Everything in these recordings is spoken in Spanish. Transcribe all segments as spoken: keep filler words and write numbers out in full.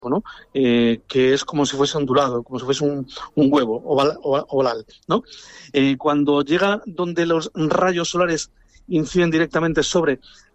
¿no? Eh, que es como si fuese ondulado, como si fuese un, un huevo oval, oval, ¿no? Eh, cuando llega donde los rayos solares inciden directamente sobre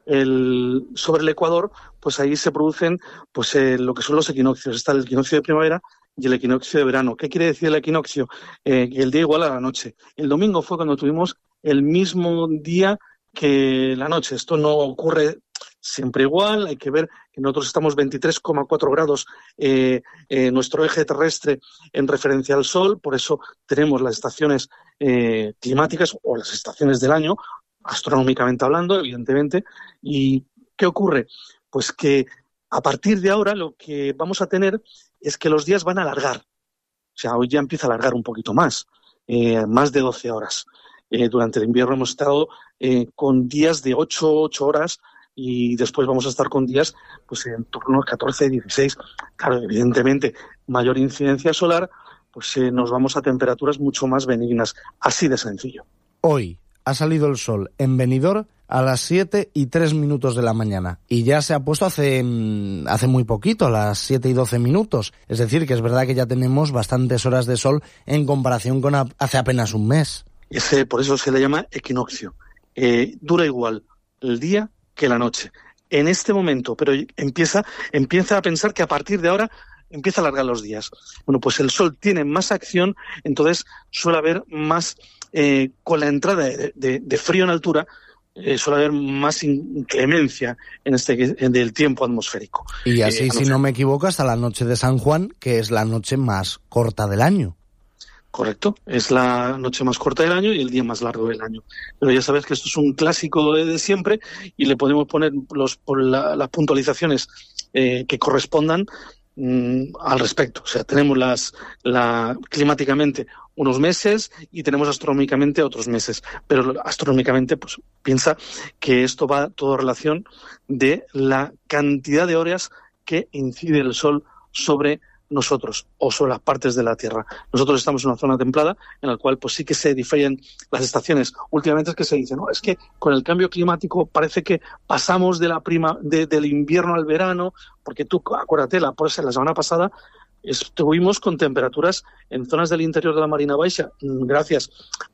el, sobre el ecuador, pues ahí se producen pues eh, lo que son los equinoccios. Está el equinoccio de primavera y el equinoccio de verano. ¿Qué quiere decir el equinoccio? Eh, que el día igual a la noche. El domingo fue cuando tuvimos el mismo día que la noche. Esto no ocurre siempre igual, hay que ver que nosotros estamos veintitrés coma cuatro grados eh, eh, nuestro eje terrestre en referencia al Sol, por eso tenemos las estaciones eh, climáticas o las estaciones del año, astronómicamente hablando, evidentemente. ¿Y qué ocurre? Pues que a partir de ahora lo que vamos a tener es que los días van a alargar. O sea, hoy ya empieza a alargar un poquito más, eh, más de doce horas. Eh, durante el invierno hemos estado eh, con días de ocho, ocho horas y después vamos a estar con días pues en torno a catorce, dieciséis. Claro, evidentemente, mayor incidencia solar, pues eh, nos vamos a temperaturas mucho más benignas. Así de sencillo. Hoy ha salido el sol en Benidorm a las siete y tres minutos de la mañana y ya se ha puesto hace, hace muy poquito, a las siete y doce minutos. Es decir, que es verdad que ya tenemos bastantes horas de sol en comparación con a, hace apenas un mes. Ese, por eso se le llama equinoccio. Eh, dura igual el día que la noche. En este momento, pero empieza, empieza a pensar que a partir de ahora empieza a alargar los días. Bueno, pues el sol tiene más acción, entonces suele haber más, eh, con la entrada de, de, de frío en altura, eh, suele haber más inclemencia en este en del tiempo atmosférico. Y así, eh, si no me equivoco, hasta la noche de San Juan, que es la noche más corta del año. Correcto, es la noche más corta del año y el día más largo del año. Pero ya sabes que esto es un clásico de, de siempre y le podemos poner los, por la, las puntualizaciones eh, que correspondan mmm, al respecto. O sea, tenemos las la, climáticamente unos meses y tenemos astronómicamente otros meses. Pero astronómicamente, pues piensa que esto va todo en relación de la cantidad de horas que incide el Sol sobre nosotros o sobre las partes de la Tierra. Nosotros estamos en una zona templada en la cual pues sí que se difieren las estaciones. Últimamente es que se dice, no, es que con el cambio climático parece que pasamos de la prima de, del invierno al verano, porque tú acuérdate, la, por eso, la semana pasada estuvimos con temperaturas en zonas del interior de la Marina Baixa, gracias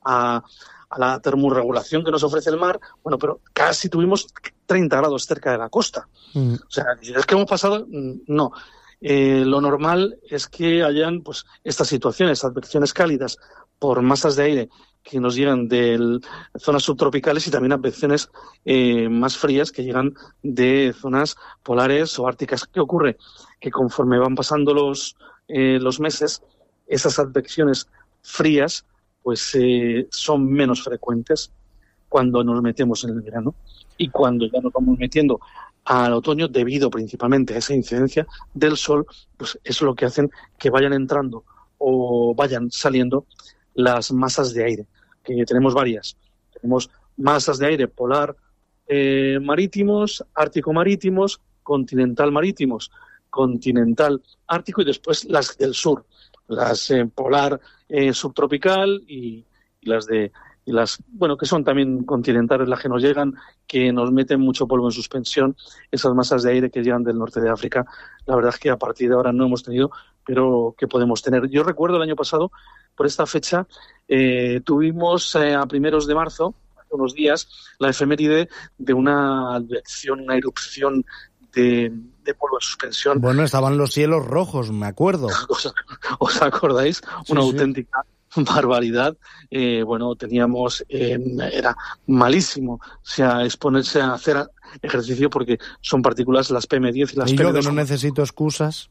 a a la termorregulación que nos ofrece el mar, bueno, pero casi tuvimos treinta grados cerca de la costa. Mm. O sea, ¿es que hemos pasado? No. Eh, lo normal es que hayan pues estas situaciones, advecciones cálidas por masas de aire que nos llegan de zonas subtropicales y también advecciones eh, más frías que llegan de zonas polares o árticas. ¿Qué ocurre? Que conforme van pasando los, eh, los meses, esas advecciones frías pues eh, son menos frecuentes cuando nos metemos en el verano y cuando ya nos vamos metiendo al otoño, debido principalmente a esa incidencia del sol, pues es lo que hacen que vayan entrando o vayan saliendo las masas de aire, que tenemos varias. Tenemos masas de aire polar eh, marítimos, ártico marítimos, continental marítimos, continental ártico y después las del sur, las eh, polar eh, subtropical y, y las de y las, bueno, que son también continentales, las que nos llegan, que nos meten mucho polvo en suspensión, esas masas de aire que llegan del norte de África. La verdad es que a partir de ahora no hemos tenido, pero que podemos tener. Yo recuerdo el año pasado, por esta fecha, eh, tuvimos eh, a primeros de marzo, hace unos días, la efeméride de una advección, una erupción de, de polvo en suspensión. Bueno, estaban los cielos rojos, me acuerdo. ¿Os, os acordáis? Sí, una sí. auténtica barbaridad. Eh, bueno, teníamos, eh, era malísimo, o sea, exponerse a hacer ejercicio porque son partículas, las P M diez y las y P M dos. Y yo que no son... necesito excusas.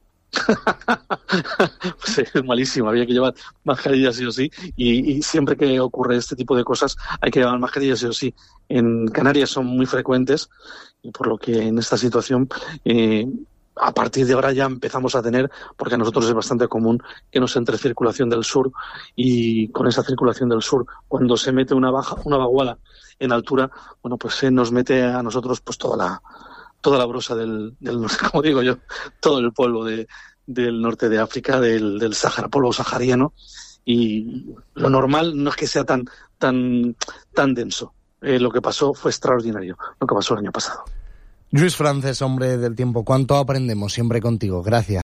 Pues es malísimo, había que llevar mascarillas sí o sí, y, y siempre que ocurre este tipo de cosas hay que llevar mascarillas sí o sí. En Canarias son muy frecuentes y por lo que en esta situación eh, a partir de ahora ya empezamos a tener, porque a nosotros es bastante común que nos entre circulación del sur y con esa circulación del sur, cuando se mete una baja, una vaguada en altura, bueno, pues se nos mete a nosotros pues toda la toda la brosa del, del como digo yo, todo el polvo de, del norte de África, del, del Sahara, polvo sahariano, y lo normal no es que sea tan tan tan denso. Eh, lo que pasó fue extraordinario, lo que pasó el año pasado. Lluís Francés, hombre del tiempo, cuánto aprendemos siempre contigo. Gracias.